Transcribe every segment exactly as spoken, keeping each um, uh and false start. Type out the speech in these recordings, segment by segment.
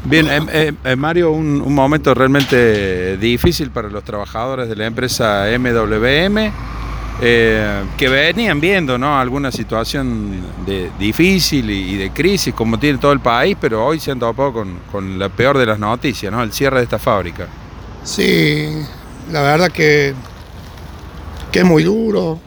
Bien, eh, eh, Mario, un, un momento realmente difícil para los trabajadores de la empresa M W M, eh, que venían viendo, ¿no?, alguna situación de, difícil y, y de crisis como tiene todo el país, pero hoy se han topado con, con la peor de las noticias, ¿no?, el cierre de esta fábrica. Sí, la verdad que, que es muy duro.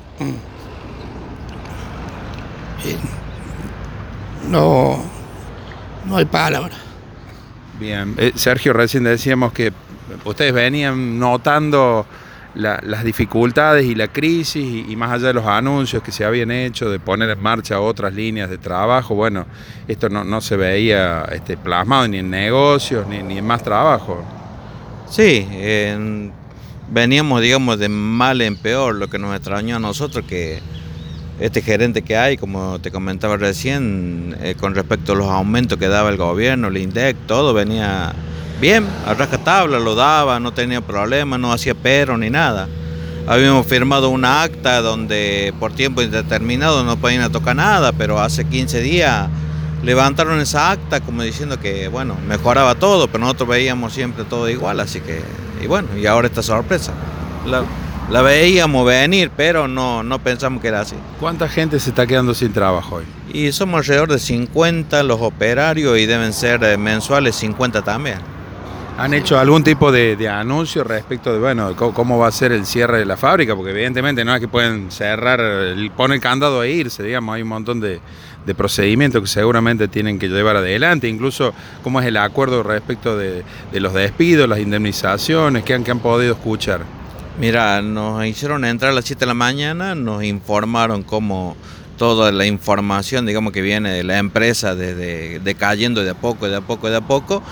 No, no hay palabra. Bien, eh, Sergio, recién decíamos que ustedes venían notando la, las dificultades y la crisis y, y más allá de los anuncios que se habían hecho de poner en marcha otras líneas de trabajo, bueno, esto no, no se veía este, plasmado ni en negocios ni, ni en más trabajo. Sí, eh, veníamos, digamos, de mal en peor. Lo que nos extrañó a nosotros que este gerente que hay, como te comentaba recién, eh, con respecto a los aumentos que daba el gobierno, el INDEC, todo venía bien, a rajatabla lo daba, no tenía problema, no hacía pero ni nada. Habíamos firmado una acta donde por tiempo indeterminado no podían tocar nada, pero hace quince días levantaron esa acta como diciendo que, bueno, mejoraba todo, pero nosotros veíamos siempre todo igual, así que, y bueno, y ahora esta sorpresa. La, la veíamos venir, pero no, no pensamos que era así. ¿Cuánta gente se está quedando sin trabajo hoy? Y somos alrededor de cincuenta los operarios y deben ser mensuales cincuenta también. ¿Han hecho algún tipo de, de anuncio respecto de, bueno, cómo, cómo va a ser el cierre de la fábrica? Porque evidentemente no es que pueden cerrar, poner el candado e irse, digamos, hay un montón de, de procedimientos que seguramente tienen que llevar adelante, incluso cómo es el acuerdo respecto de, de los despidos, las indemnizaciones, que han, que han podido escuchar. Mira, nos hicieron entrar a las siete de la mañana, nos informaron cómo toda la información, digamos, que viene de la empresa de, de cayendo de a poco, de a poco, de a poco,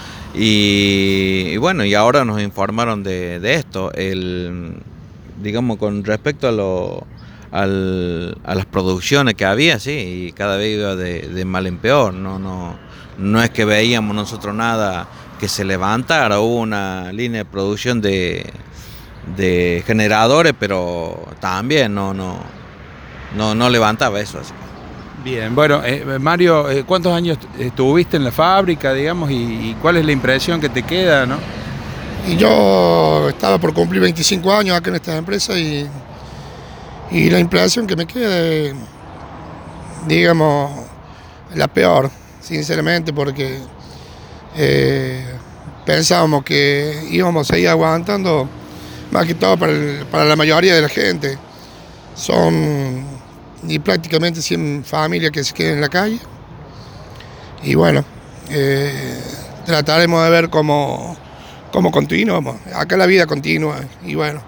y, y bueno, y ahora nos informaron de, de esto, el, digamos, con respecto a, lo, al, a las producciones que había, sí, y cada vez iba de, de mal en peor, no, no, no es que veíamos nosotros nada que se levantara, hubo una línea de producción de, de generadores, pero también no, no, No, no levantaba eso así. Bien, bueno, eh, Mario, eh, ¿cuántos años estuviste en la fábrica, digamos, y, y cuál es la impresión que te queda, no? Y yo estaba por cumplir veinticinco años acá en esta empresa y, y la impresión que me queda es, digamos, la peor, sinceramente, porque eh, pensábamos que íbamos a seguir aguantando, más que todo para, el, para la mayoría de la gente. Son y prácticamente cien familias que se quedan en la calle. Y bueno, eh, trataremos de ver cómo, cómo continuamos. Acá la vida continúa. Y bueno,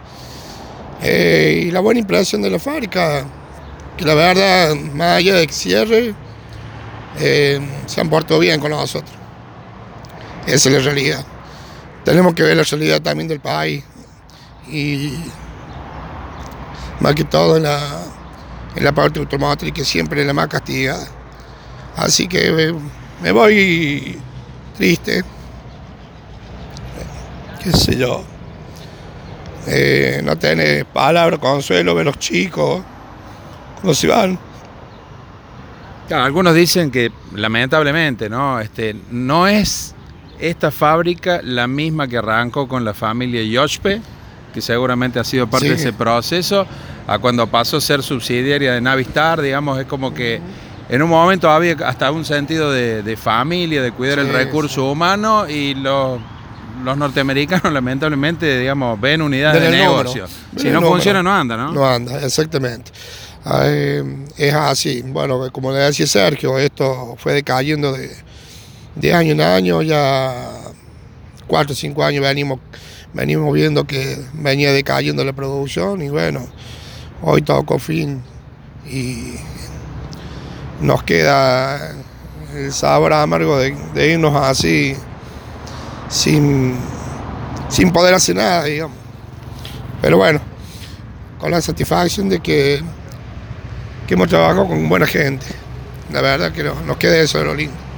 eh, y la buena impresión de la fábrica, que la verdad, más allá de que cierre, eh, se han portado bien con nosotros. Esa es la realidad. Tenemos que ver la realidad también del país. Y más que todo en la, en la parte automotriz, que siempre es la más castigada. Así que me, me voy triste, qué sé yo, eh, no tener palabras, consuelo, ver los chicos, cómo se van. Claro, algunos dicen que lamentablemente, ¿no? Este, no es esta fábrica la misma que arrancó con la familia Yoshpe, que seguramente ha sido parte sí. de ese proceso, a cuando pasó a ser subsidiaria de Navistar, digamos, es como que en un momento había hasta un sentido de, de familia, de cuidar sí, el recurso sí. humano, y los, los norteamericanos lamentablemente, digamos, ven unidades de, de negocio. Si no funciona, no anda, ¿no? No anda, exactamente. Eh, es así. Bueno, como le decía Sergio, esto fue decayendo de, de año en año, ya cuatro o cinco años venimos venimos viendo que venía decayendo la producción y bueno, hoy tocó fin y nos queda el sabor amargo de, de irnos así sin, sin poder hacer nada, digamos. Pero bueno, con la satisfacción de que, que hemos trabajado con buena gente. La verdad que no, nos queda eso de lo lindo.